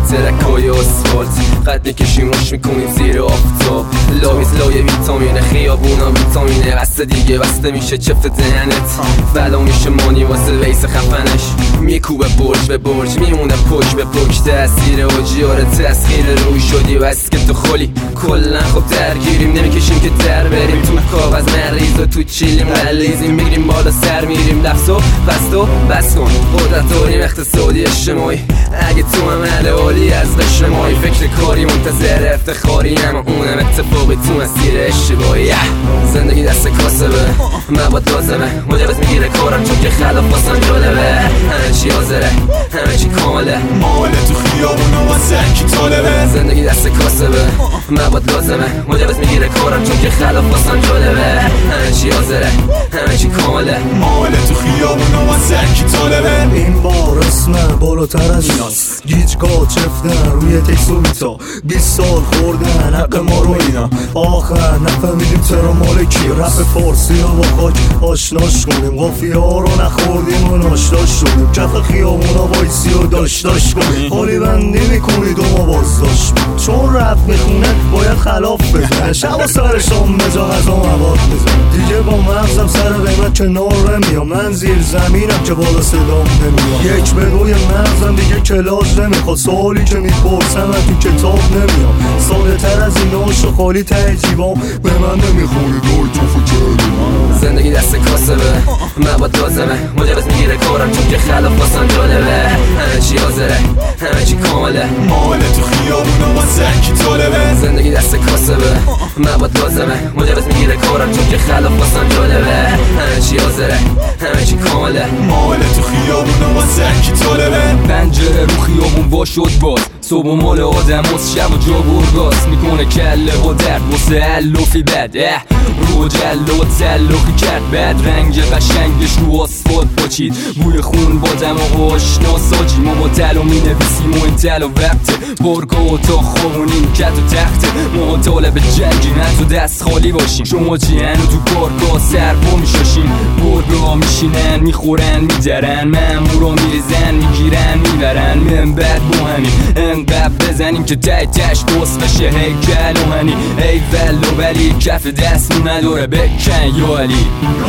ترکای اسفالت قد میکشیم روش میکنیم زیر آفتاب لایه ویتامینه خیابونا ویتامینه بسته دیگه بسته میشه چفت دهنت فلا میشه مانی واسه ویس خفنش میکوبه برج به برج میمونه پک به پک تأثیر اوجیاره تسخیر روی شدی بس که تو خلی کلن خب درگیریم نمیکشیم که در بریم تو کاغذ مریض و تو چیلیم غلیزیم میگریم بالا سر میریم لفظو بستو بس کن قدرت داریم اقتصادی اجتماعی اگه تو عمل عالی از قشر مایی فکر کاری منتظر افتخاری اما اونم اتفاقی تو مسیر اشتباهی زندگی دست کاسبه مواد لازمه مجوز میگیره کارم چون که خلاف واسم جالبه همه چی حاضره همه چی کامله ماله تو خیابونا واسه کی طالبه زندگی دست کاسبه مواد لازمه مجوز میگیره کارم چون که خلاف واسم جالبه همه چی حاضره همه چی کامله ماله تو خیابونا واسه کی طالبه این بار اسمه بالاتر از ایناست گیجگاه چفتن روی تکسومیتا 20 سال خوردن حق ما رو اینا آخر نفهمیدیم چرا مالکی رپ فارسی رو با خاک آشناش کنیم قافیه ها رو نخوردیم و ناشتاش شدیم کف خیابونا وایسی و داشتاش کنیم حالی بندی میکنید و ما بازداشت چون رپ میخونه باید خلاف بزنه شب و سر شام بجا غذا مواد بزن دیگه با مغزم سر قیمت کنار نمیام من زیر زمینم که بالا صدام نمیام یک به روی مغزم دیگه کلاس نمیخواد سوالی که میپرسم از تو کتاب نمیام ساده تر از این ناش و خالی ته جیبام به من نمیخوری دور تو فکر زندگی دست کاسبه مواد لازمه مجوز میگیره کارم چون که خلاف واسم جالبه همه چی حاضره همه چی کامله ماله تو خیابونا واسه کی طالبه زندگی دست کاسبه مواد لازمه مجوز میگیره کارم چون که خلاف واسم جالبه همه چی حاضره همه چی کامله ماله تو خیابونا واسه کی طالبه پنجره رو خیابون وا شد باز صبح و مال آدم از شب و جا برگاز میکنه کله و درد واسه علوفی بد رو جلو و تلوخی کرد بد رنگ قشنگش رو آسفالت پاچید بوی خون با دماغ آشنا ساجی ما با دلو می نویسیم و این دل و وقت برگا و تا خوانیم کت و تخته ما طالب جنگی نه تو دست خالی باشیم شما جیهن و تو بارگاه سر با میشاشیم برگا میشینن میخورن میدرن مامورا میریزن میگیرن میبرن من بعد با همین انقدر بزنیم که تش بس بشه هیکل و هنی ای ولو ولی کف دست نداره بکن یا علی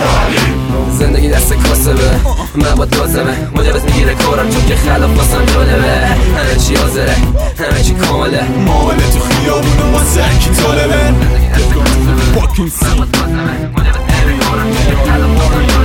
زندگی دست کاسبه مواد لازمه مجوز میگیره کارم چون که خلاف واسم جالبه همه چی حاضره همه چی کامله ماله تو خیابونا واسه کی طالبه زندگی دست کاسبه مواد لازمه مجوز میگیره کارم چون که خلاف واسم